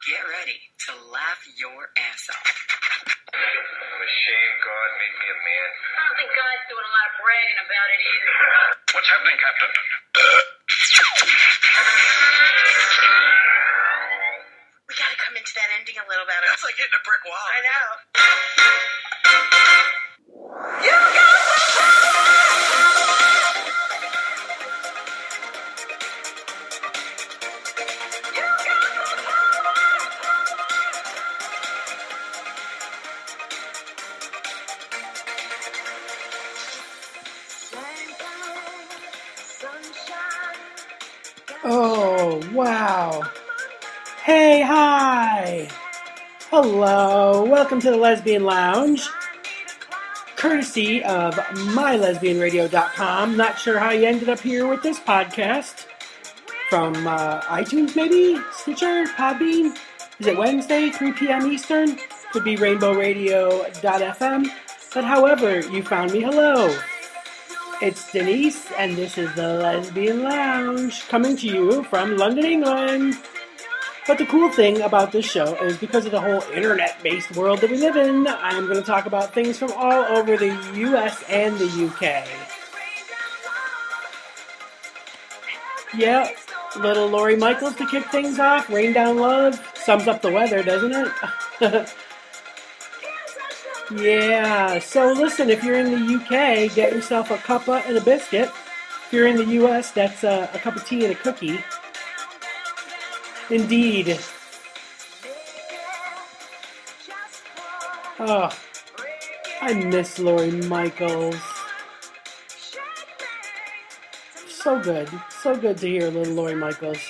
Get ready to laugh your ass off. I'm ashamed God made me a man. I don't think God's doing a lot of bragging about it either. What's happening, Captain? We gotta come into that ending a little better. That's like hitting a brick wall. I know. Oh, wow. Hey, hi. Hello. Welcome to the Lesbian Lounge. Courtesy of mylesbianradio.com. Not sure how you ended up here with this podcast. From iTunes, maybe? Stitcher? Podbean? Is it Wednesday, 3 p.m. Eastern? Could be rainbowradio.fm. But however you found me, hello. It's Denise, and this is the Lesbian Lounge, coming to you from London, England. But the cool thing about this show is because of the whole internet-based world that we live in, I'm going to talk about things from all over the US and the UK. Yeah, little Lori Michaels to kick things off. Rain Down Love. Sums up the weather, doesn't it? Yeah, so listen, if you're in the UK, get yourself a cuppa and a biscuit. If you're in the US, that's a cup of tea and a cookie. Indeed. Oh, I miss Lori Michaels. So good to hear little Lori Michaels.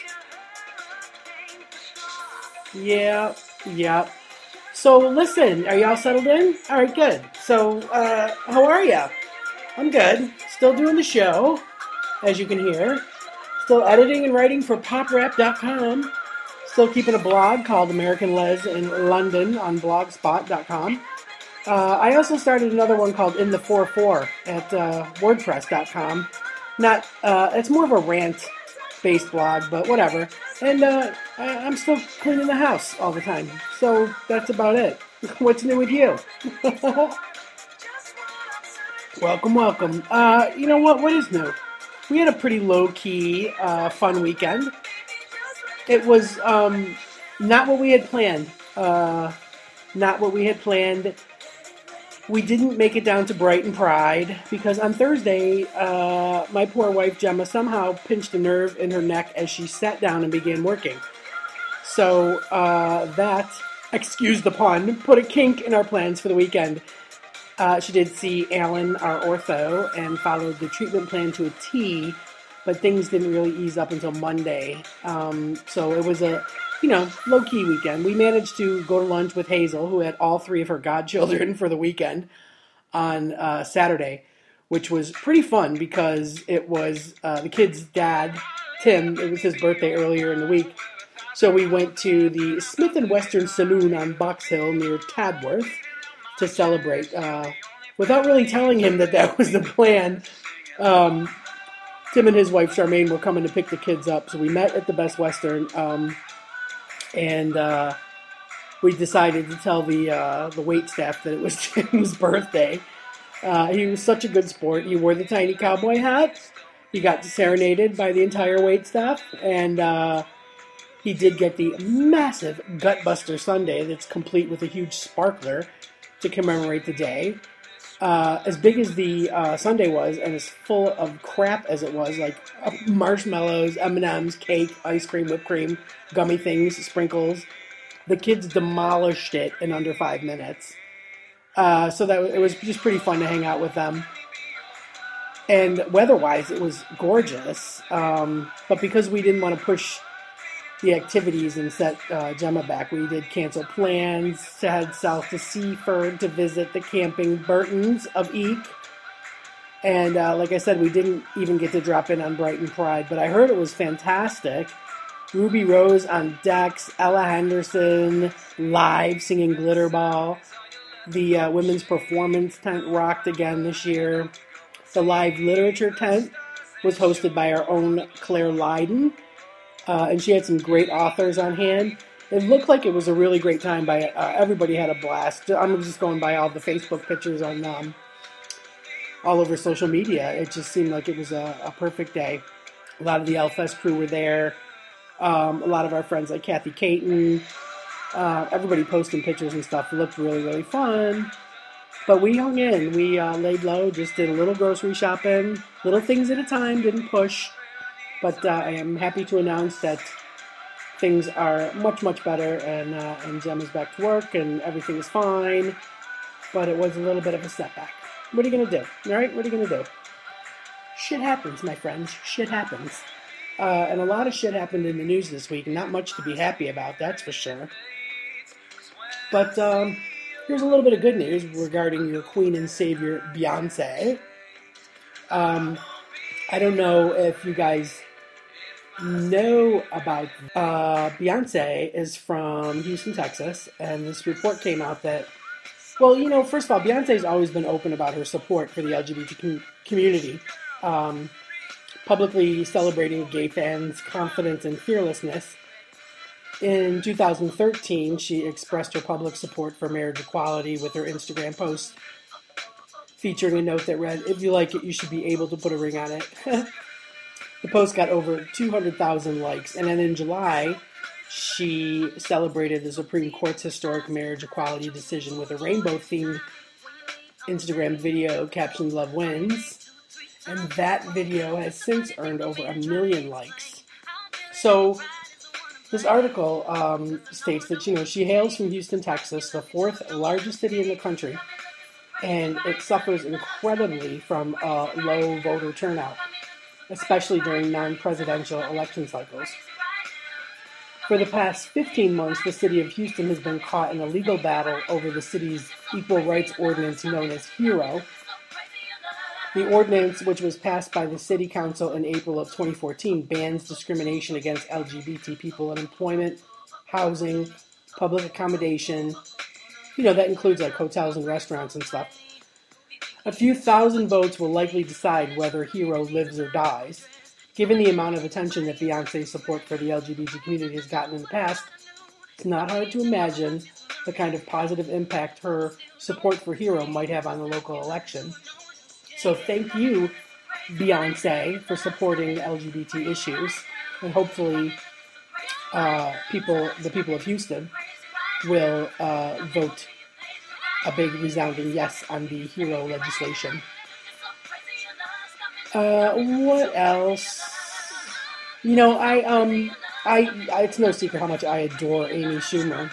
Yeah. So listen, are y'all settled in? Alright, good. So, how are ya? I'm good. Still doing the show, as you can hear. Still editing and writing for poprap.com. Still keeping a blog called American Les in London on blogspot.com. I also started another one called In the 44 at wordpress.com. It's more of a rant-based blog, but whatever. And I'm still cleaning the house all the time. So that's about it. What's new with you? Welcome. You know what? What is new? We had a pretty low-key, fun weekend. It was not what we had planned. We didn't make it down to Brighton Pride because on Thursday, my poor wife Gemma somehow pinched a nerve in her neck as she sat down and began working. So that, excuse the pun, put a kink in our plans for the weekend. She did see Alan, our ortho, and followed the treatment plan to a T, but things didn't really ease up until Monday. So it was a low-key weekend. We managed to go to lunch with Hazel, who had all three of her godchildren for the weekend on Saturday, which was pretty fun because it was the kid's dad, Tim. It was his birthday earlier in the week. So we went to the Smith & Western Saloon on Box Hill near Tadworth to celebrate. Without really telling him that was the plan, Tim and his wife Charmaine were coming to pick the kids up. So we met at the Best Western. And we decided to tell the wait staff that it was Tim's birthday. He was such a good sport. He wore the tiny cowboy hat. He got serenaded by the entire wait staff. And he did get the massive Gutbuster sundae that's complete with a huge sparkler to commemorate the day. As big as the sundae was and as full of crap as it was, like marshmallows, M&Ms, cake, ice cream, whipped cream, gummy things, sprinkles. The kids demolished it in under 5 minutes. So it was just pretty fun to hang out with them. And weather-wise, it was gorgeous. But because we didn't want to push the activities and set Gemma back, we did cancel plans to head south to Seaford to visit the camping Burtons of Eek. And like I said, we didn't even get to drop in on Brighton Pride, but I heard it was fantastic. Ruby Rose on decks, Ella Henderson live singing Glitterball. The women's performance tent rocked again this year. The live literature tent was hosted by our own Claire Lydon. And she had some great authors on hand. It looked like it was a really great time. By everybody had a blast. I'm just going by all the Facebook pictures on all over social media. It just seemed like it was a perfect day. A lot of the L-Fest crew were there. A lot of our friends like Kathy Caton. Everybody posting pictures and stuff. It looked really, really fun. But we hung in. We laid low, just did a little grocery shopping. Little things at a time, didn't push. But I am happy to announce that things are much, much better. And Jem is back to work and everything is fine. But it was a little bit of a setback. What are you going to do? All right? What are you going to do? Shit happens, my friends. Shit happens. And a lot of shit happened in the news this week. Not much to be happy about, that's for sure. But here's a little bit of good news regarding your queen and savior, Beyonce. I don't know if you guys know about Beyonce is from Houston, Texas, and this report came out that, well, you know, first of all, Beyonce's always been open about her support for the LGBT community, publicly celebrating gay fans' confidence and fearlessness. In 2013, she expressed her public support for marriage equality with her Instagram post featuring a note that read, "If you like it, you should be able to put a ring on it." The post got over 200,000 likes, and then in July, she celebrated the Supreme Court's historic marriage equality decision with a rainbow-themed Instagram video captioned "Love Wins," and that video has since earned over 1 million likes. So this article states that, you know, she hails from Houston, Texas, the 4th largest city in the country, and it suffers incredibly from a low voter turnout, especially during non-presidential election cycles. For the past 15 months, the city of Houston has been caught in a legal battle over the city's equal rights ordinance known as HERO. The ordinance, which was passed by the City Council in April of 2014, bans discrimination against LGBT people in employment, housing, public accommodation. You know, that includes like hotels and restaurants and stuff. A few thousand votes will likely decide whether HERO lives or dies. Given the amount of attention that Beyonce's support for the LGBT community has gotten in the past, it's not hard to imagine the kind of positive impact her support for HERO might have on the local election. So thank you, Beyonce, for supporting LGBT issues, and hopefully the people of Houston will vote a big resounding yes on the HERO legislation. What else? You know, I it's no secret how much I adore Amy Schumer.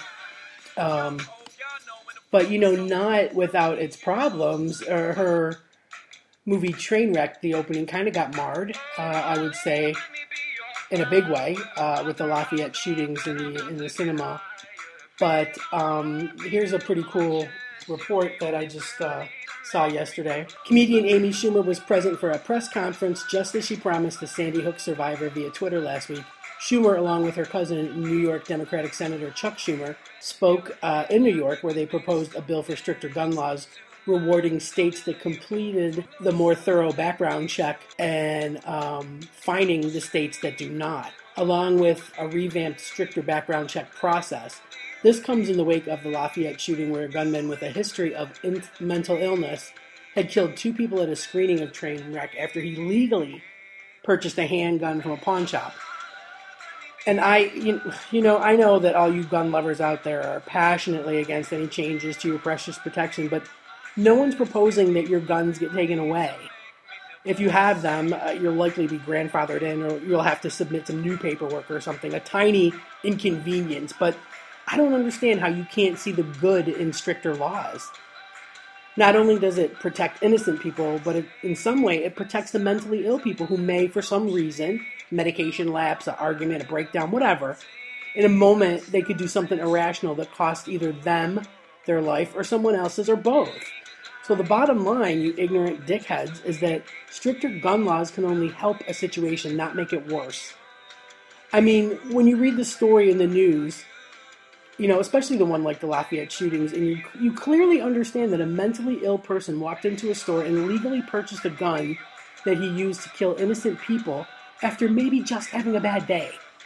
But you know, not without its problems. Her movie Trainwreck, the opening, kind of got marred, I would say, in a big way, with the Lafayette shootings in the cinema. But here's a pretty cool report that I just saw yesterday. Comedian Amy Schumer was present for a press conference just as she promised the Sandy Hook survivor via Twitter last week. Schumer, along with her cousin, New York Democratic Senator Chuck Schumer, spoke in New York, where they proposed a bill for stricter gun laws, rewarding states that completed the more thorough background check and fining the states that do not, along with a revamped, stricter background check process. This comes in the wake of the Lafayette shooting, where a gunman with a history of mental illness had killed 2 people at a screening of Trainwreck after he legally purchased a handgun from a pawn shop. And I know that all you gun lovers out there are passionately against any changes to your precious protection, but no one's proposing that your guns get taken away. If you have them, you'll likely be grandfathered in, or you'll have to submit some new paperwork or something, a tiny inconvenience. But I don't understand how you can't see the good in stricter laws. Not only does it protect innocent people, but in some way it protects the mentally ill people who may, for some reason, medication lapse, an argument, a breakdown, whatever, in a moment they could do something irrational that costs either them their life or someone else's, or both. So the bottom line, you ignorant dickheads, is that stricter gun laws can only help a situation, not make it worse. I mean, when you read the story in the news, you know, especially the one like the Lafayette shootings, and you clearly understand that a mentally ill person walked into a store and legally purchased a gun that he used to kill innocent people after maybe just having a bad day.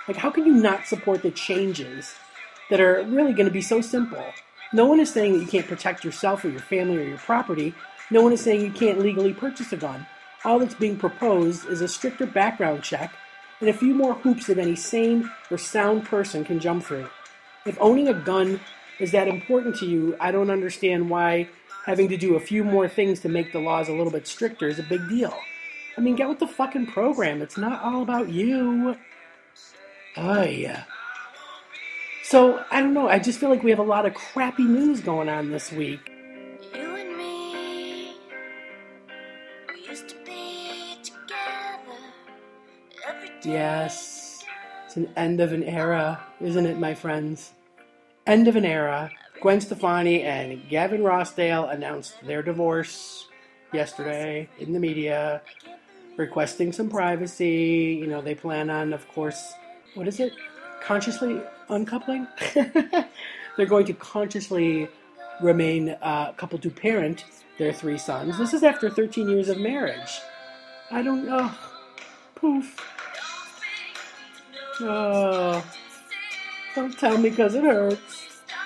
Like, how can you not support the changes that are really going to be so simple? No one is saying that you can't protect yourself or your family or your property. No one is saying you can't legally purchase a gun. All that's being proposed is a stricter background check and a few more hoops that any sane or sound person can jump through. If owning a gun is that important to you, I don't understand why having to do a few more things to make the laws a little bit stricter is a big deal. I mean, get with the fucking program. It's not all about you. Oh, yeah. So, I don't know. I just feel like we have a lot of crappy news going on this week. You and me, we used to be together every day. Yes. It's an end of an era, isn't it, my friends? End of an era. Gwen Stefani and Gavin Rossdale announced their divorce yesterday in the media, requesting some privacy. You know, they plan on, of course, what is it? Consciously uncoupling? They're going to consciously remain a couple to parent their 3 sons. This is after 13 years of marriage. I don't know. Poof. Oh. Don't tell me because it hurts.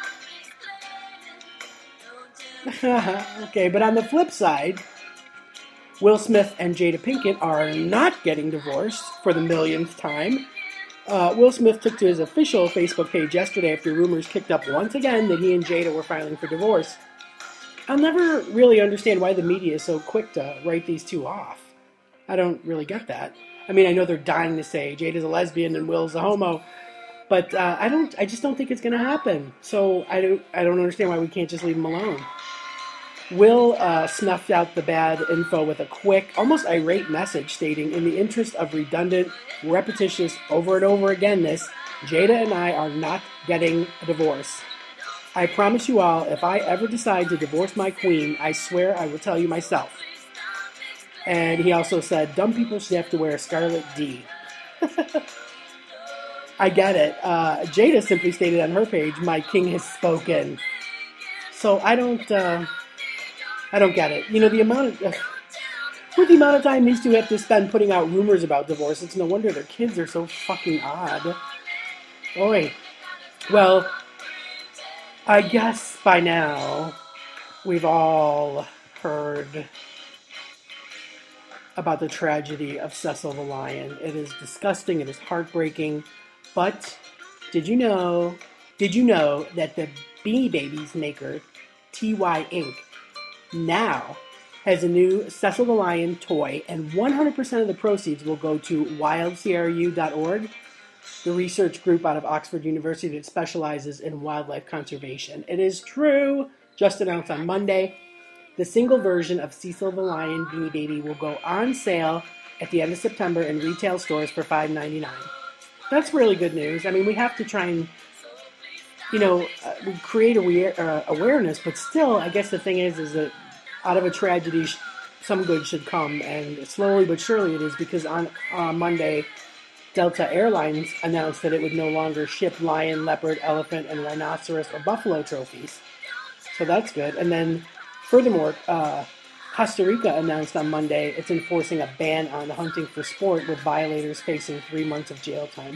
Okay, but on the flip side, Will Smith and Jada Pinkett are not getting divorced for the millionth time. Will Smith took to his official Facebook page yesterday after rumors kicked up once again that he and Jada were filing for divorce. I'll never really understand why the media is so quick to write these two off. I don't really get that. I mean, I know they're dying to say Jada's a lesbian and Will's a homo, but I just don't think it's going to happen. So I don't understand why we can't just leave them alone. Will snuffed out the bad info with a quick, almost irate message stating, in the interest of redundant, repetitious, over and over again-ness, Jada and I are not getting a divorce. I promise you all, if I ever decide to divorce my queen, I swear I will tell you myself. And he also said, dumb people should have to wear a scarlet D. I get it. Jada simply stated on her page, my king has spoken. So I don't get it. You know, with the amount of time these two have to spend putting out rumors about divorce, it's no wonder their kids are so fucking odd. Oi. Well, I guess by now we've all heard about the tragedy of Cecil the Lion. It is disgusting, it is heartbreaking, but did you know that the Beanie Babies maker, TY Inc., now has a new Cecil the Lion toy, and 100% of the proceeds will go to wildcru.org, the research group out of Oxford University that specializes in wildlife conservation. It is true, just announced on Monday, the single version of Cecil the Lion Beanie Baby will go on sale at the end of September in retail stores for $5.99. That's really good news. I mean, we have to try and, we create awareness, but still, I guess the thing is that out of a tragedy, some good should come, and slowly but surely it is, because on Monday, Delta Airlines announced that it would no longer ship lion, leopard, elephant, and rhinoceros or buffalo trophies. So that's good. And then, furthermore, Costa Rica announced on Monday it's enforcing a ban on hunting for sport, with violators facing 3 months of jail time.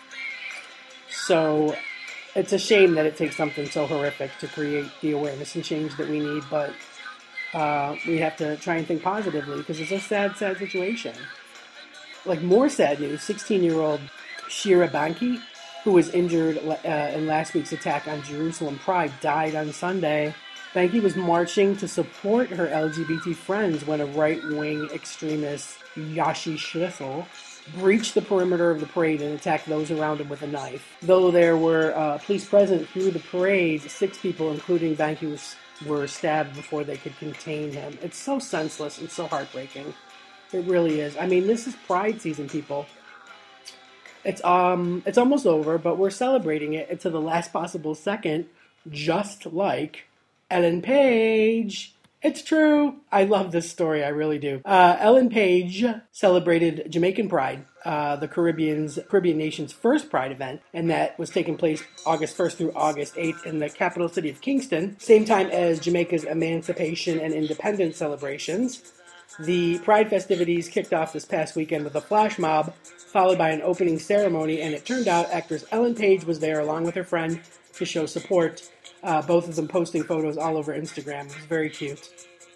So it's a shame that it takes something so horrific to create the awareness and change that we need, but we have to try and think positively, because it's a sad, sad situation. Like, more sad news, 16-year-old Shira Banki, who was injured in last week's attack on Jerusalem Pride, died on Sunday. Banki was marching to support her LGBT friends when a right-wing extremist, Yashi Schlissel, breached the perimeter of the parade and attacked those around him with a knife. Though there were police present through the parade, 6 people, including Banki, were stabbed before they could contain him. It's so senseless and so heartbreaking. It really is. I mean, this is Pride season, people. It's almost over, but we're celebrating it to the last possible second, just like Ellen Page. It's true. I love this story. I really do. Ellen Page celebrated Jamaican Pride, the Caribbean nation's first Pride event, and that was taking place August 1st through August 8th in the capital city of Kingston, same time as Jamaica's Emancipation and Independence celebrations. The Pride festivities kicked off this past weekend with a flash mob followed by an opening ceremony, and it turned out actress Ellen Page was there along with her friend to show support. Both of them posting photos all over Instagram. It was very cute.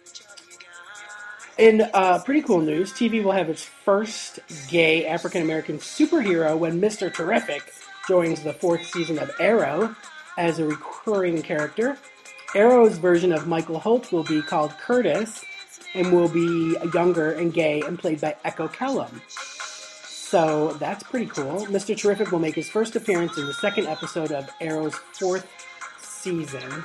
In pretty cool news, TV will have its first gay African-American superhero when Mr. Terrific joins the 4th season of Arrow as a recurring character. Arrow's version of Michael Holt will be called Curtis and will be younger and gay and played by Echo Kellum. So that's pretty cool. Mr. Terrific will make his first appearance in the 2nd episode of Arrow's 4th season.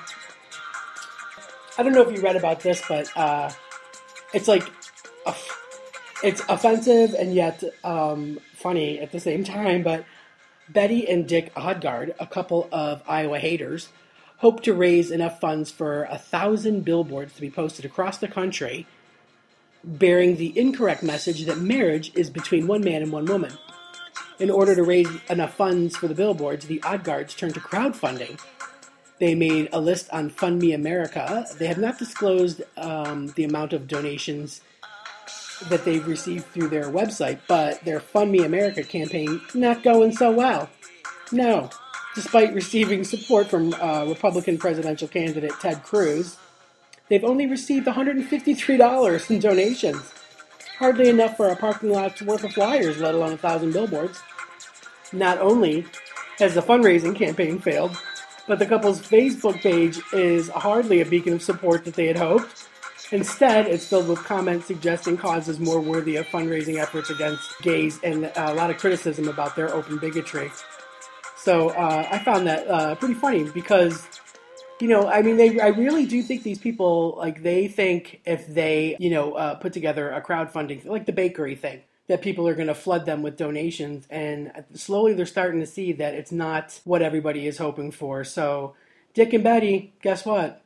I don't know if you read about this, but it's like, it's offensive and yet funny at the same time, but Betty and Dick Odgaard, a couple of Iowa haters, hope to raise enough funds for 1,000 billboards to be posted across the country bearing the incorrect message that marriage is between one man and one woman. In order to raise enough funds for the billboards, the Odgaards turned to crowdfunding. They made a list on Fund Me America. They have not disclosed the amount of donations that they've received through their website, but their Fund Me America campaign not going so well. No. Despite receiving support from Republican presidential candidate Ted Cruz, they've only received $153 in donations. Hardly enough for a parking lot's worth of flyers, let alone 1,000 billboards. Not only has the fundraising campaign failed, but the couple's Facebook page is hardly a beacon of support that they had hoped. Instead, it's filled with comments suggesting causes more worthy of fundraising efforts against gays and a lot of criticism about their open bigotry. So I found that pretty funny because, you know, I mean, I really do think these people, like, they think if they, you know, put together a crowdfunding, like the bakery thing, that people are going to flood them with donations. And slowly they're starting to see that it's not what everybody is hoping for. So, Dick and Betty, guess what?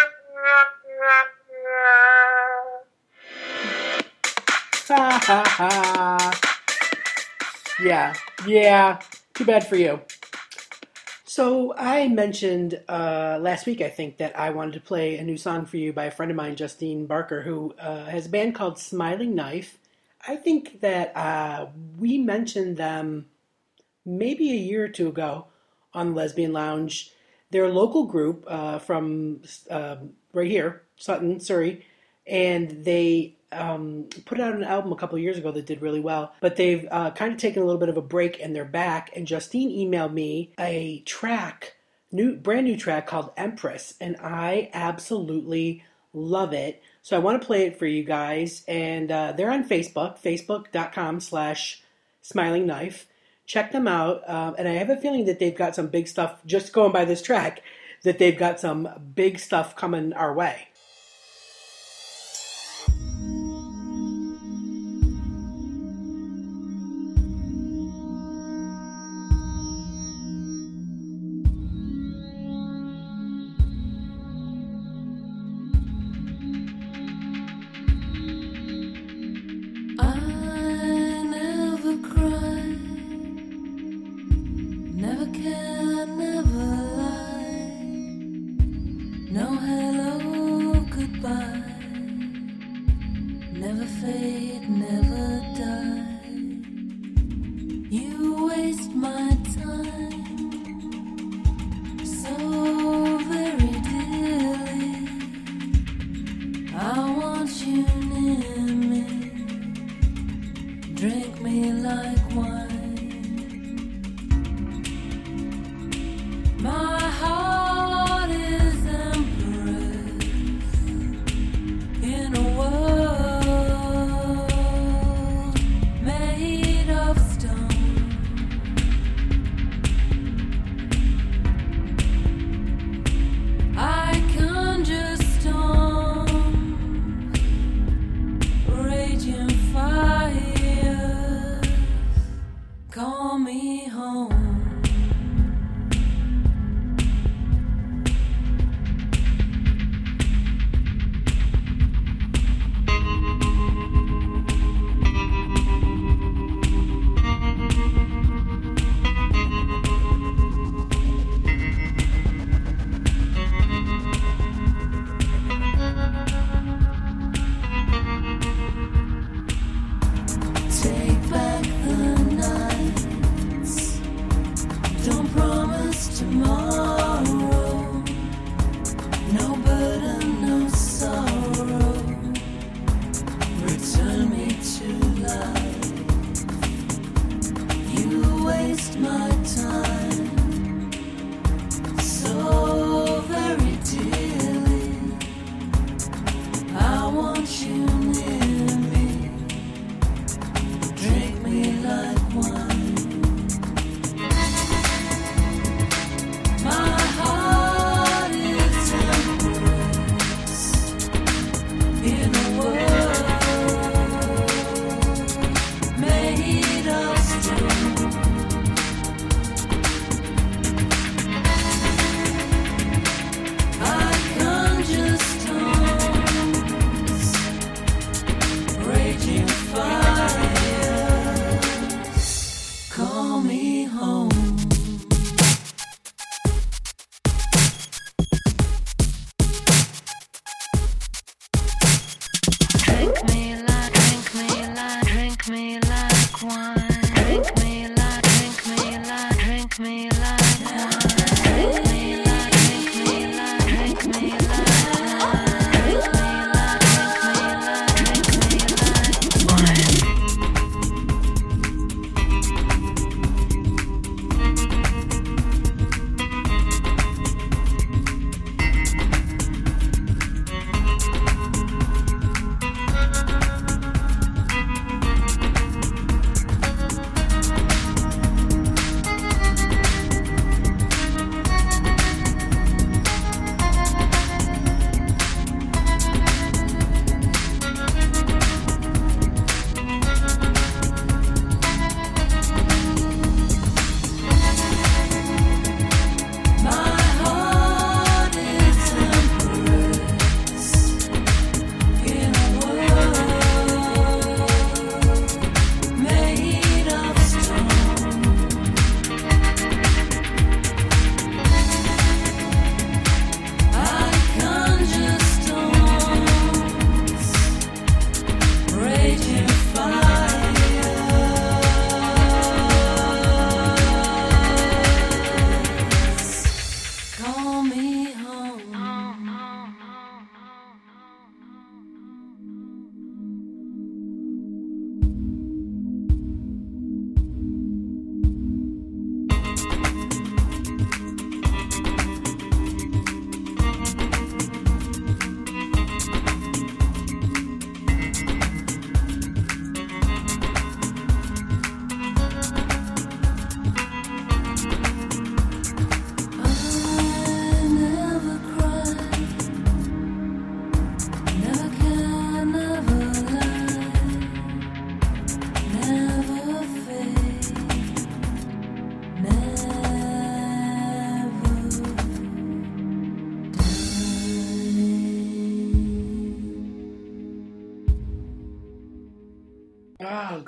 Ha ha ha. Yeah. Too bad for you. So I mentioned last week, I think, that I wanted to play a new song for you by a friend of mine, Justine Barker, who has a band called Smiling Knife. I think that we mentioned them maybe a year or two ago on Lesbian Lounge. They're a local group from right here, Sutton, Surrey, and they put out an album a couple of years ago that did really well, but they've kind of taken a little bit of a break and they're back. And Justine emailed me a track, brand new track called Empress, and I absolutely love it. So I want to play it for you guys, and they're on Facebook, facebook.com/Smiling Knife. Check them out, and I have a feeling that they've got some big stuff, just going by this track, that they've got some big stuff coming our way. Never lie. No hello.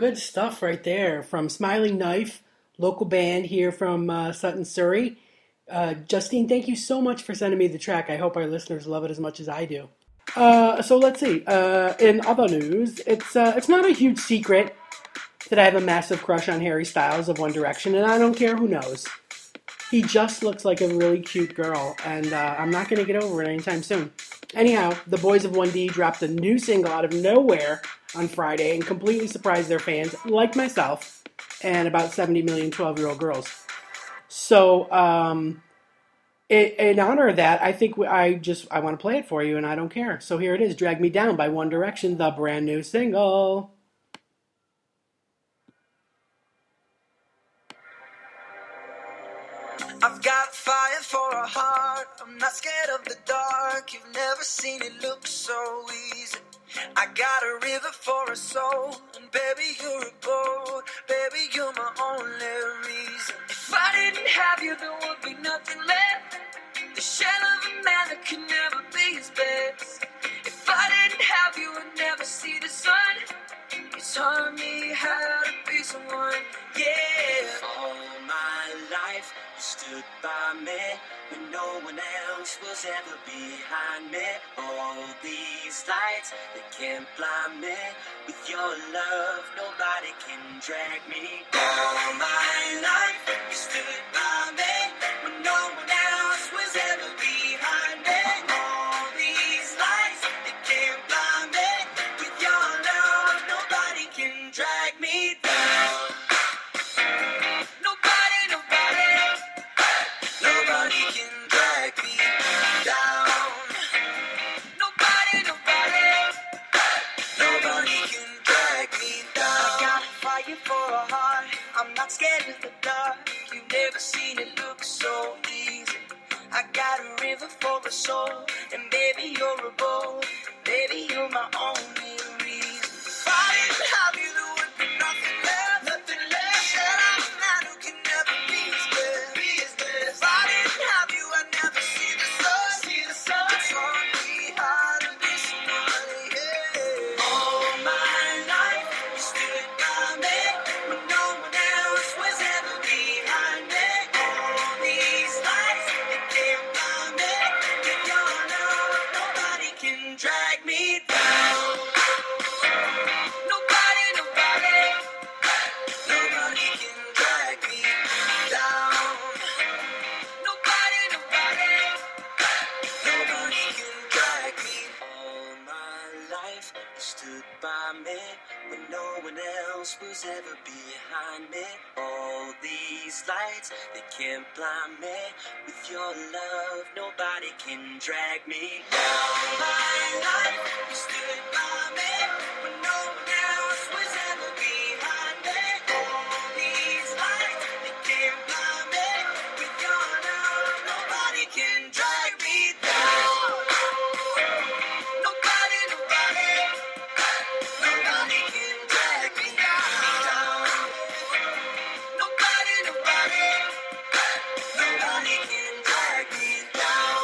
good stuff right there from Smiling Knife, local band here from Sutton, Surrey. Justine, thank you so much for sending me the track. I hope our listeners love it as much as I do. So let's see. In other news, it's not a huge secret that I have a massive crush on Harry Styles of One Direction, and I don't care who knows. He just looks like a really cute girl, and I'm not going to get over it anytime soon. Anyhow, the boys of 1D dropped a new single out of nowhere on Friday and completely surprised their fans, like myself, and about 70 million 12-year-old girls. So, in honor of that, I think I want to play it for you, and I don't care. So here it is, Drag Me Down by One Direction, the brand new single. I've got fire for a heart, I'm not scared of the dark. You've never seen it look so easy. I got a river for a soul, and baby you're a boat. Baby you're my only reason. If I didn't have you there would be nothing left. The shell of a man that could never be his best. If I didn't have you I'd never see the sun. You taught me how to be someone, yeah. All my life you stood by me when no one else was ever behind me. All these lights, they can't blind me. With your love, nobody can drag me. All my life you stood by me when no one else was ever behind me. All these lights, they can't blind me. With your love, nobody can drag me down. Nobody can drag me down. Nobody can drag me down. I got fire for a heart, I'm not scared of the dark. You've never seen it look so easy. I got a river for a soul, and baby you're a boat. Baby you're my only reason. If I didn't have you there would be nothing left. Nothing left. Said I'm a man who can never be his best. Be his best. If I didn't have you I'd never see the sun. See the sun. You taught me how to be someone, yeah. All my life you stood by me when no one else was ever behind me. All these lights, they can't blind me. With your love, nobody can drag me down. Nobody can drag me down. Nobody can drag me. All my life you stood by me when no one else was ever behind me. All these lights, they can't blind me. With your love, nobody can drag me. All my life you stood by me when no one else was ever behind me. All these lights, they can't blind me. With your love, nobody can drag me down. Nobody can drag me down. Nobody can drag me down.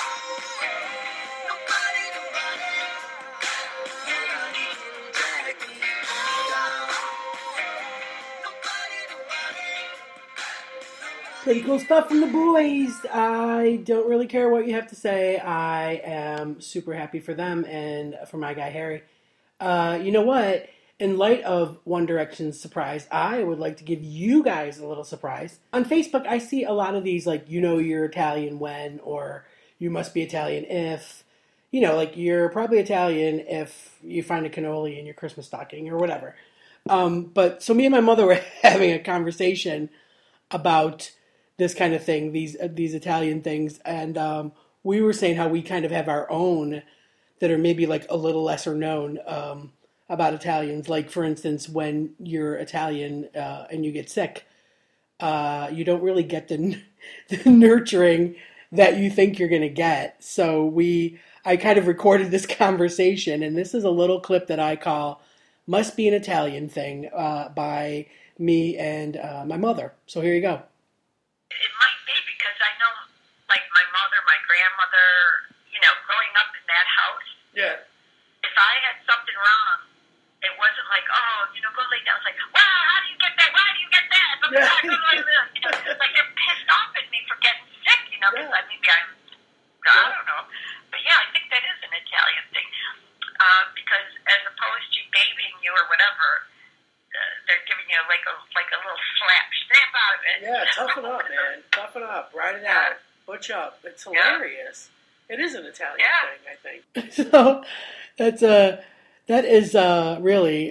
Pretty cool stuff from the boys. I don't really care what you have to say. I am super happy for them and for my guy Harry. You know what? In light of One Direction's surprise, I would like to give you guys a little surprise. On Facebook, I see a lot of these, like, you know you're Italian when, or you must be Italian if. You know, like, you're probably Italian if you find a cannoli in your Christmas stocking or whatever. But so me and my mother were having a conversation about this kind of thing, these Italian things, and we were saying how we kind of have our own that are maybe like a little lesser known about Italians. Like, for instance, when you're Italian and you get sick, you don't really get the nurturing that you think you're going to get. So I kind of recorded this conversation, and this is a little clip that I call Must Be an Italian Thing by me and my mother. So here you go. It might be because I know, like, my mother, my grandmother, you know, growing up in that house. Yeah. If I had something wrong it wasn't like, oh, go lay down. It's like, wow, how do you get that? Why do you get that? But Yeah. like they're pissed off at me for getting sick, because maybe I don't know. But yeah, I think that is an Italian thing. Because as opposed to babying you or whatever, they're giving you like a little snap out of it. Yeah, toughen up, man. Toughen up. Ride it out. Butch up. It's hilarious. It is an Italian thing, I think. So that is really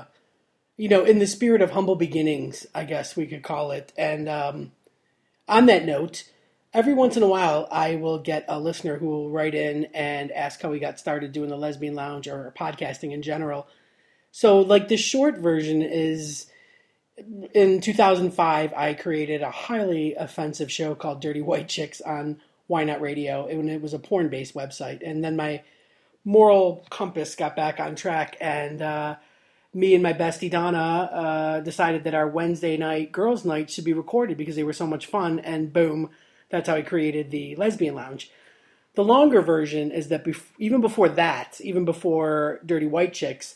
in the spirit of humble beginnings, I guess we could call it. And on that note, every once in a while, I will get a listener who will write in and ask how we got started doing the Lesbian Lounge or podcasting in general. So, like, the short version is, in 2005, I created a highly offensive show called Dirty White Chicks on Why Not Radio, and it was a porn-based website. And then my moral compass got back on track, and me and my bestie Donna decided that our Wednesday night girls' night should be recorded because they were so much fun, and boom, that's how I created the Lesbian Lounge. The longer version is that even before Dirty White Chicks,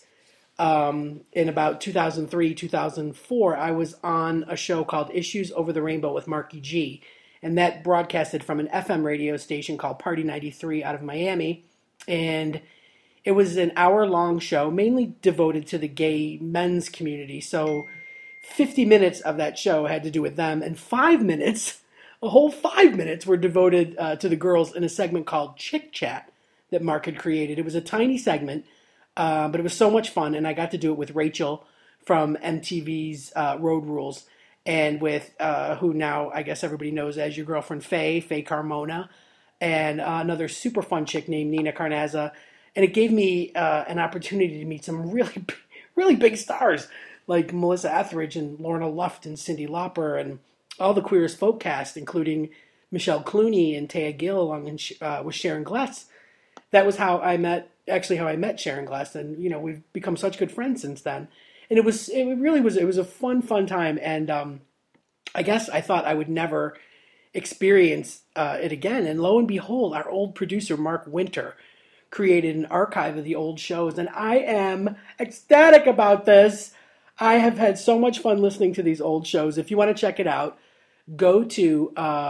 in about 2003, 2004, I was on a show called Issues Over the Rainbow with Marky G, and that broadcasted from an FM radio station called Party 93 out of Miami, and it was an hour-long show, mainly devoted to the gay men's community, so 50 minutes of that show had to do with them, and 5 minutes, a whole 5 minutes, were devoted to the girls in a segment called Chick Chat that Mark had created. It was a tiny segment, but it was so much fun, and I got to do it with Rachel from MTV's Road Rules, and with who now I guess everybody knows as your girlfriend Faye Carmona, and another super fun chick named Nina Carnazza, and it gave me an opportunity to meet some really big stars like Melissa Etheridge and Lorna Luft and Cyndi Lauper and all the Queer as Folk cast, including Michelle Clooney and Taya Gill, along with Sharon Gless. That was how I met Sharon Gless, and we've become such good friends since then. And it was a fun time, and I guess I thought I would never experience it again. And lo and behold, our old producer Mark Winter created an archive of the old shows, and I am ecstatic about this. I have had so much fun listening to these old shows. If you want to check it out, go to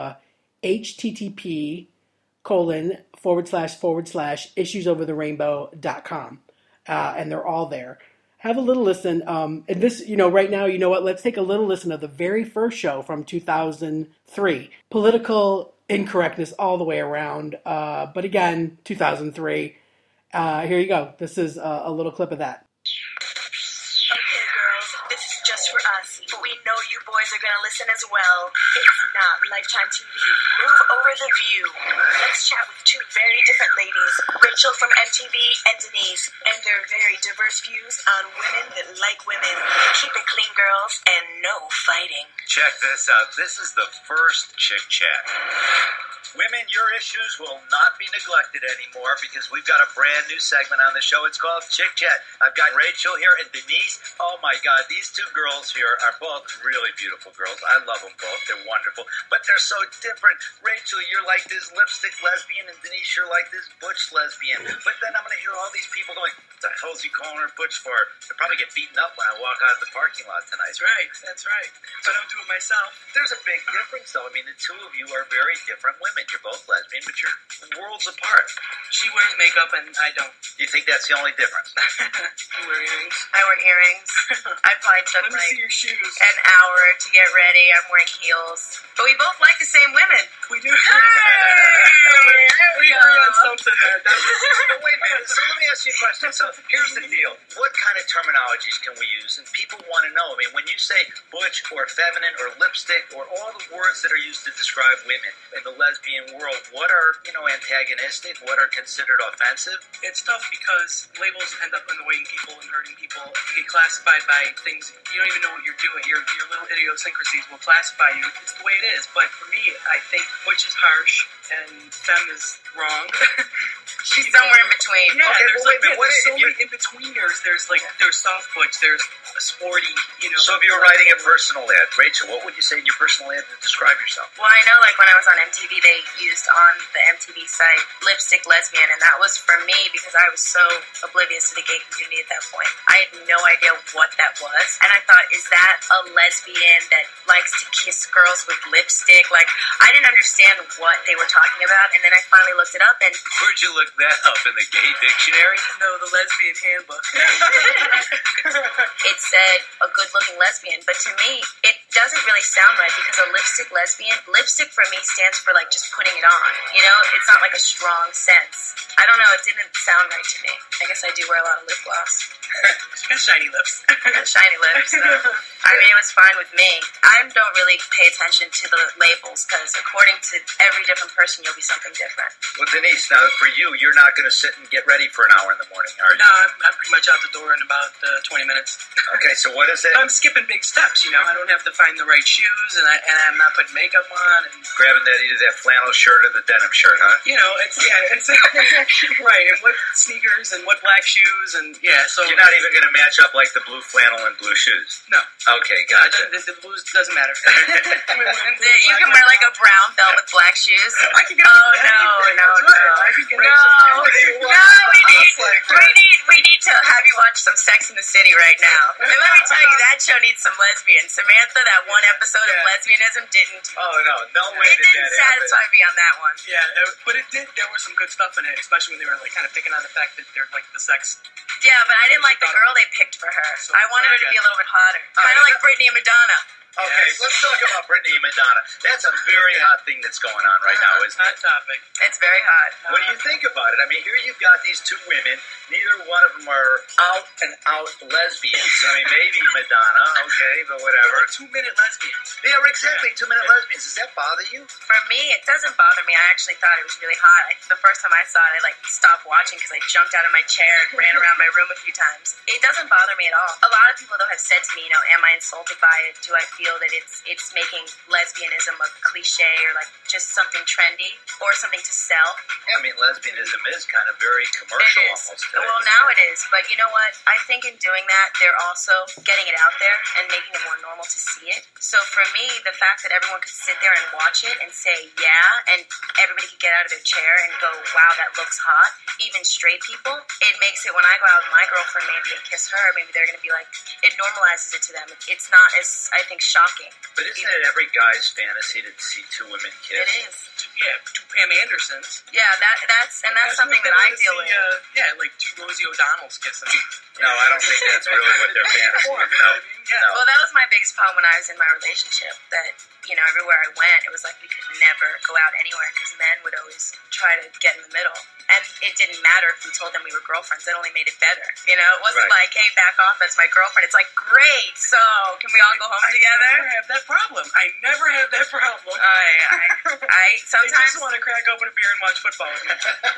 http://issuesovertherainbow.com, and they're all there. Have a little listen. And this, right now, you know what? Let's take a little listen of the very first show from 2003. Political incorrectness all the way around. But again, 2003. Here you go. This is a little clip of that. Okay, girls, this is just for us, but we know you boys are gonna listen as well. It's not Lifetime TV. Move over the view. Let's chat with two very different ladies, Rachel from MTV and Denise, and their very diverse views on women that like women. Keep it clean, girls, and no fighting. Check this out. This is the first Chick Chat. Women, your issues will not be neglected anymore because we've got a brand new segment on the show. It's called Chick Chat. I've got Rachel here and Denise. Oh my God, these two girls here are both really beautiful girls. I love them both. They're wonderful, but they're so different. Rachel, you're like this lipstick lesbian, and Denise, you're like this butch lesbian. But then I'm going to hear all these people going, what the hell is he calling her butch for? They'll probably get beaten up when I walk out of the parking lot tonight. That's right. So I don't do it myself. There's a big difference, though. I mean, the two of you are very different women. You're both lesbian, but you're worlds apart. She wears makeup and I don't. You think that's the only difference? You wear earrings. I wear earrings. I probably took Let me see your shoes. an hour to get ready. I'm wearing heels. But we both like the same women. We do. We We agree on something there. But wait a minute. So let me ask you a question. So here's the deal. What kind of terminologies can we use? And people want to know. I mean, when you say butch or feminine or lipstick or all the words that are used to describe women in the lesbian world, what are, antagonistic? What are considered offensive? It's tough because labels end up annoying people and hurting people. You get classified by things you don't even know what you're doing. Your little idiosyncrasies will classify you. It's the way it is. But for me, I think butch is harsh and femme is wrong. She's somewhere in between. Yeah, Okay, there's well, wait a minute, what there's if so you- many in-betweeners. There's soft butch, there's a sporty, So if you were writing a personal ad, Rachel, what would you say in your personal ad to describe yourself? Well, I know, like, when I was on MTV, they used on the MTV site lipstick lesbian, and that was for me because I was so oblivious to the gay community at that point. I had no idea what that was, and I thought, is that a lesbian that likes to kiss girls with lipstick? Like, I didn't understand what they were talking about, and then I finally looked it up, and Where'd you look that up, in the gay dictionary? No, the lesbian handbook. it said a good-looking lesbian, but to me, it doesn't really sound right because a lipstick for me stands for, like, just putting it on, you know? It's not like a strong sense. I don't know, it didn't sound right to me. I guess I do wear a lot of lip gloss. She got shiny lips. Shiny lips. So. I mean, it was fine with me. I don't really pay attention to the labels because according to every different person, you'll be something different. Well, Denise, now for you, you're not going to sit and get ready for an hour in the morning, are you? No, I'm pretty much out the door in about 20 minutes. Okay, so what is it? I'm skipping big steps, you know. I don't have to find the right shoes, and I'm not putting makeup on, and Grabbing either that flannel shirt or the denim shirt, huh? you know, it's right. And what sneakers and what black shoes, and so You're not even going to match up like the blue flannel and blue shoes. no. Okay, gotcha. The blues doesn't matter. You can wear like a brown belt with black shoes. I can get Oh, away with no, anything. no, That's right. no. I can get No, we need to have you watch some Sex in the City right now. And let me tell you, that show needs some lesbians. Samantha, that one episode of Yeah. lesbianism didn't. Oh, no way It did didn't that happen. satisfy me on that one. Yeah, but it did. There was some good stuff in it, especially when they were like kind of picking on the fact that they're like the sex. Yeah, but I didn't like the girl they picked for her. So, I wanted her to be a little bit hotter. Kind of right. like Britney and Madonna. Okay, Yes. let's talk about Britney and Madonna. That's a very hot thing that's going on right now, isn't Hot it? topic. It's very hot. What do you think about it? I mean, here you've got these two women. Neither one of them are out lesbians. I mean, maybe Madonna, okay, but whatever. 2-minute lesbians. Yeah, exactly. 2-minute lesbians. Does that bother you? For me, it doesn't bother me. I actually thought it was really hot. The first time I saw it, I stopped watching because I jumped out of my chair and ran around my room a few times. It doesn't bother me at all. A lot of people though have said to me, am I insulted by it? Do I feel that it's making lesbianism a cliche or just something trendy or something to sell? Yeah, I mean, lesbianism is kind of very commercial It is. almost today. Well, now it is. But you know what? I think in doing that, they're also getting it out there and making it more normal to see it. So for me, the fact that everyone could sit there and watch it and say, yeah, and everybody could get out of their chair and go, wow, that looks hot, even straight people, it makes it when I go out with my girlfriend maybe and kiss her, maybe they're going to be like, it normalizes it to them. It's not as, I think, shocking. But isn't it every guy's fantasy to see two women kiss? It is. Yeah, 2 Pam Andersons. Yeah, that's something that I deal with. Like 2 Rosie O'Donnells kissing. No, I don't think that's really what their fantasy is. No. Yeah. Well, that was my biggest problem when I was in my relationship. That, everywhere I went, it was like we could never go out anywhere because men would always try to get in the middle. And it didn't matter if we told them we were girlfriends. That only made it better. It wasn't Right. like, hey, back off, that's my girlfriend. It's like, great, so can we all go home together? I never have that problem. I They sometimes... just want to crack open a beer and watch football with me.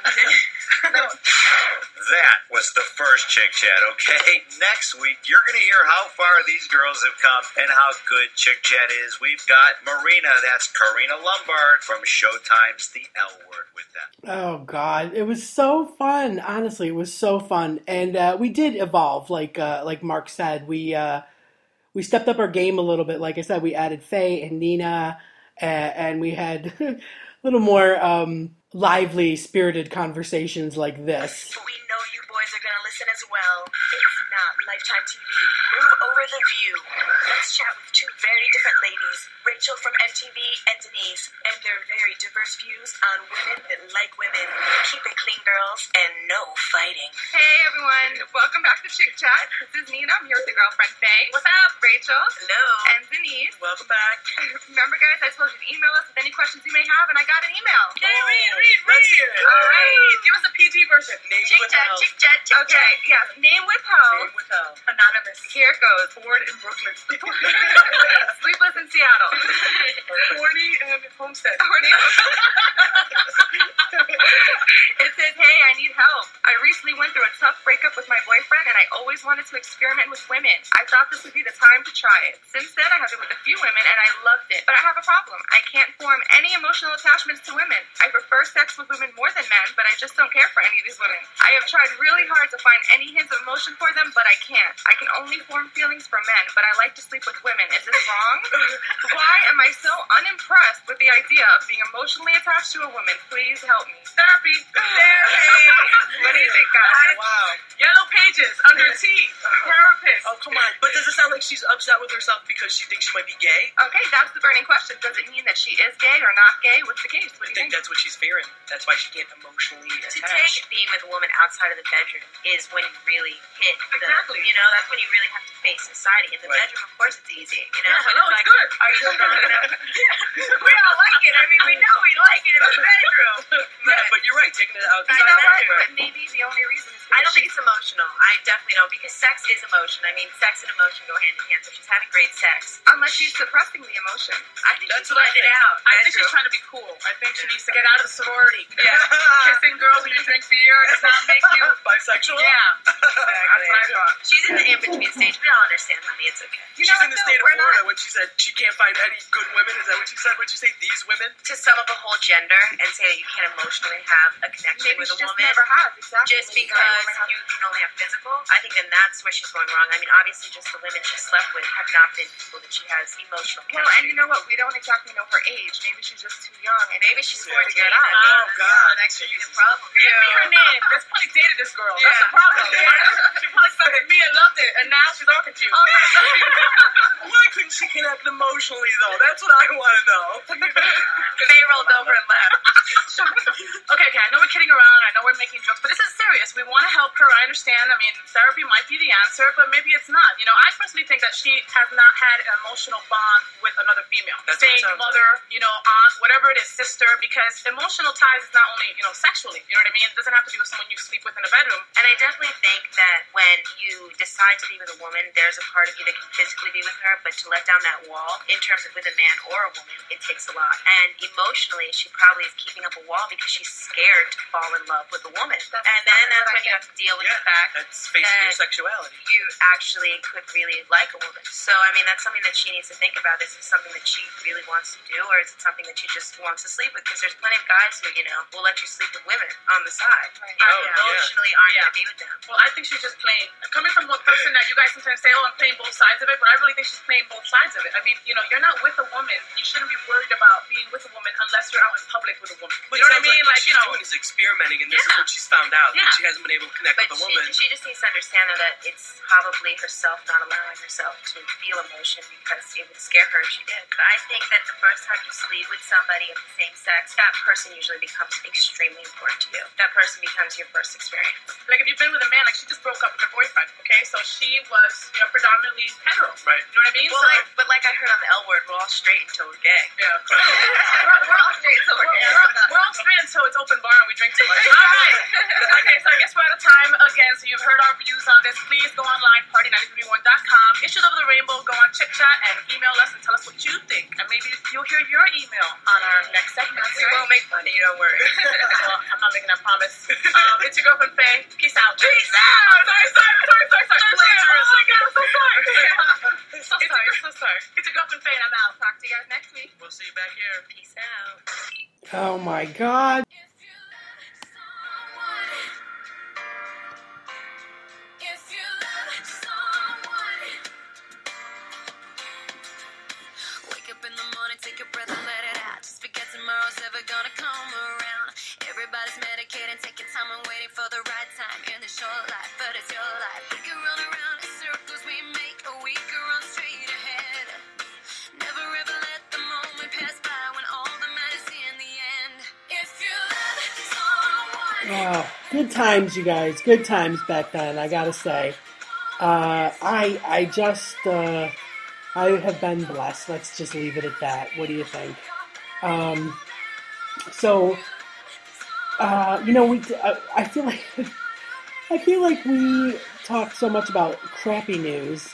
That was the first Chick Chat, okay? Next week, you're going to hear how far these girls have come and how good Chick Chat is. We've got Marina, that's Karina Lombard from Showtime's The L Word with them. Oh God, it was so fun. Honestly, it was so fun, and we did evolve. Like Mark said, we stepped up our game a little bit. Like I said, we added Faye and Nina, and we had a little more lively, spirited conversations like this. We know you boys are going to listen as well. It's not Lifetime TV. Move over the view. Let's chat with two very different ladies, Rachel from MTV and Denise, and their very diverse views on women that like women. Keep it clean, girls, and no fighting. Hey everyone, welcome back to Chick Chat. This is Nina. I'm here with your girlfriend Faye. What's up, Rachel? Hello. And Denise. Welcome back. Remember, guys, I told you to email us with any questions you may have, and I got an email. Yay, read. Let's hear it. All right, give us a PG version. Name Chick with chat, hell. chick chat, chick Okay, chat. yes. Name withheld. Name with hell. Anonymous. Here it goes. Born in Brooklyn. Sleepless in Seattle. Horny and Homestead. Horny. It says, hey, I need help. I recently went through a tough breakup with my boyfriend, and I always always wanted to experiment with women. I thought this would be the time to try it. Since then, I have been with a few women, and I loved it. But I have a problem. I can't form any emotional attachments to women. I prefer sex with women more than men, but I just don't care for any of these women. I have tried really hard to find any hints of emotion for them, but I can't. I can only form feelings for men, but I like to sleep with women. Is this wrong? Why am I so unimpressed with the idea of being emotionally attached to a woman? Please help me. Therapy. What do you think, guys? Wow. Yellow pages under T. Therapist. Oh, come on. But does it sound like she's upset with herself because she thinks she might be gay? Okay, that's the burning question. Does it mean that she is gay or not gay? What's the case? What do I you think think? that's what she's fearing. That's why she can't emotionally To attach. take being with a woman outside of the bedroom is when you really hit the, Exactly. you know, that's when you really have to face society. In the Right. bedroom, of course, it's easy, you know. Yeah, but no, it's it's like, good. are you strong enough? We all like it. I mean, we know we like it in the bedroom. Yeah, but you're right. Taking it You outside You know know the what? bedroom. But maybe the only reason is I don't because think it's emotional. I definitely don't, because sex is emotion. I mean, sex and emotion go hand in hand. So she's having great sex. unless she's suppressing the emotion. I think That's she's what I letting it think. out. I think she's trying to be cool. I think she needs to get out of the sorority. Yeah. Kissing girls when you drink beer does not make you. Bisexual? Yeah. That's what I thought. She's in the in-between stage. We all understand, honey. It's okay. You She's know in what, the though? state of We're Florida not. when she said she can't find any good women. Is that what she said? Would you say these women? To sum up a whole gender and say that you can't emotionally have a connection Maybe with she a just woman never has. Exactly. just Maybe because not women have- you can only have physical, I think then that's where she's going wrong. I mean, obviously, just the women she slept with have not been people that she has emotional Well, connection. and you know what? We don't exactly know her age. Maybe she's just too young, and Maybe she's Yeah. 14. Get out. I mean, Oh, God. That could be the problem. Give me her name. This probably dated this girl. That's the problem. She probably slept with me and loved it, and now she's all confused. Why couldn't she connect emotionally, though? That's what I want to know. They rolled over and left. Okay, I know we're kidding around. I know we're making jokes, but this is serious. We want to help her. I understand. I mean, therapy might be the answer, but maybe it's not. You know, I personally think that she has not had an emotional bond with another female. That's what it Saying sounds mother, you know, aunt, whatever it is, sister, because emotional ties is not only, you know, sexually. You know what I mean? It doesn't have to be with someone you sleep with in a bedroom. And I definitely think that when you decide to be with a woman, there's a part of you that can physically be with her, but to let down that wall, in terms of with a man or a woman, it takes a lot. And emotionally, she probably is keeping up a wall because she's scared to fall in love with a woman. That's And then exactly that's what I when you have to deal with the fact That's facing your that sexuality. you actually could really like a woman. So, I mean, that's something that she needs to think about. Is this something that she really wants to do, or is it something that she just wants to sleep with? Because there's plenty of guys who, you know, will let you sleep with women on the side. Right. You Oh, yeah. emotionally aren't Yeah. going to be with them. Well, I think she's just playing. Coming from one person that you guys sometimes say, oh, I'm playing both sides of it, but I really think she's playing both sides of it. I mean, you know, you're not with a woman. You shouldn't be worried about being with a woman unless you're out in public with a woman. But You know it what I sounds mean? what Like, you she's know, doing is experimenting, and this is Yeah. what she's found out. Yeah. That she hasn't been able to connect But with a woman. she just needs to understand though, that it's probably herself not allowing herself to feel emotion because it would scare her if she did. But I think that the first time you sleep with somebody of the same sex, that person usually becomes extremely important to you. That person becomes your first experience. like if you've been with a man, like she just broke up with her boyfriend, okay? So she was, you know, predominantly hetero. Right. You know what I mean? Well, So, but like I heard on the L word, we're all straight until we're gay. yeah. We're all straight until we're gay. We're all straight until it's open bar and we drink too much. All right. Okay, so I guess we're out of time again. So you've heard our views on this. Please go online, party931.com. Issues of the Rainbow, go on Chit Chat and email us and tell us what you think. And maybe you'll hear your email on our next segment. We won't make fun of you, don't worry. Well, I'm not making that promise. It's your girlfriend, Faye. Peace out. Peace out. Sorry. Plagiarism. Oh my God, I'm so sorry. So sorry. So sorry. It's your girlfriend, Faye, and I'm out. Talk to you guys next week. We'll see you back here. Peace out. Oh my God. If you love someone, wake up in the morning, take a breath and let it out. Just forget tomorrow's ever gonna come around. Everybody's medicating, taking time and waiting for the right time in this short life, but it's your life. We can run around in circles, we make a week or run straight ahead. Never ever let the moment pass by when all that matters in the end. If you love someone. Oh, good times, you guys. Good times back then, I gotta say. I have been blessed. Let's just leave it at that. What do you think? I feel like I feel like we talk so much about crappy news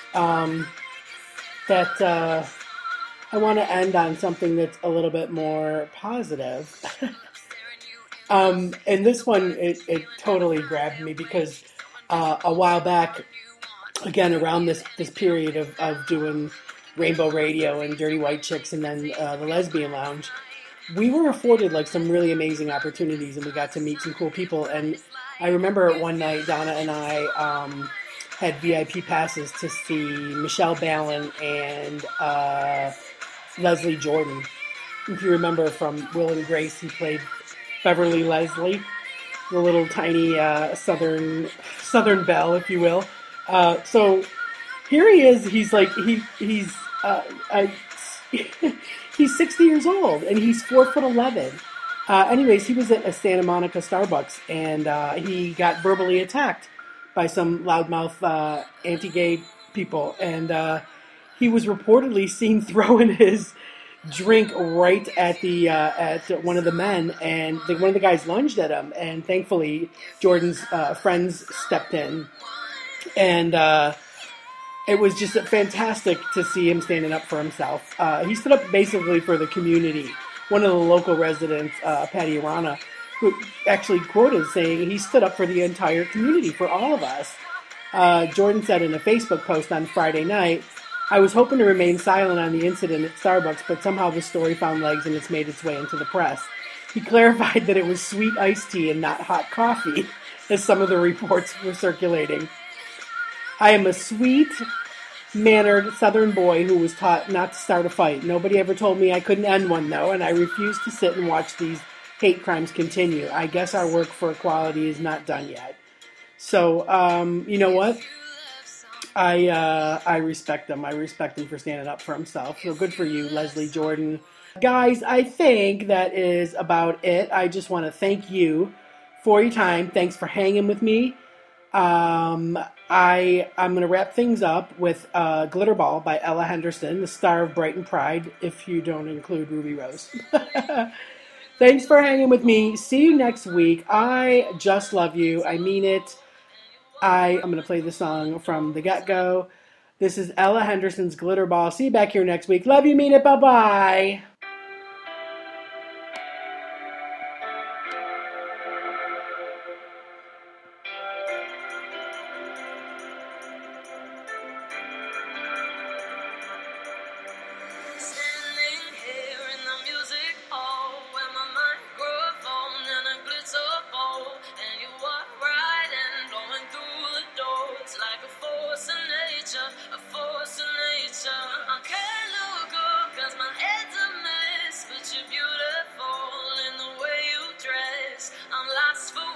that I want to end on something that's a little bit more positive. And this one, it totally grabbed me because a while back, again around this period of doing Rainbow Radio and Dirty White Chicks and then the Lesbian Lounge, we were afforded like some really amazing opportunities, and we got to meet some cool people. And I remember one night Donna and I had VIP passes to see Michelle Ballin and Leslie Jordan. If you remember from Will and Grace, he played Beverly Leslie, the little tiny Southern belle, if you will. So here he is. He's like he's 60 years old, and he's 4'11". Anyways, he was at a Santa Monica Starbucks, and he got verbally attacked by some loudmouth anti-gay people, and he was reportedly seen throwing his drink right at the at one of the men, and one of the guys lunged at him, and thankfully Jordan's friends stepped in, and it was just fantastic to see him standing up for himself. He stood up basically for the community. One of the local residents, Patty Arana, who actually quoted saying he stood up for the entire community, for all of us. Jordan said in a Facebook post on Friday night, "I was hoping to remain silent on the incident at Starbucks, but somehow the story found legs and it's made its way into the press." He clarified that it was sweet iced tea and not hot coffee, as some of the reports were circulating. "I am a sweet-mannered Southern boy who was taught not to start a fight. Nobody ever told me I couldn't end one, though, and I refuse to sit and watch these hate crimes continue. I guess our work for equality is not done yet." So, you know what? I respect him. I respect him for standing up for himself. So good for you, Leslie Jordan. Guys, I think that is about it. I just want to thank you for your time. Thanks for hanging with me. I'm going to wrap things up with Glitter Ball by Ella Henderson, the star of Brighton Pride, if you don't include Ruby Rose. Thanks for hanging with me. See you next week. I just love you. I mean it. I'm going to play the song from the get-go. This is Ella Henderson's Glitter Ball. See you back here next week. Love you, mean it. Bye-bye. I'm lost for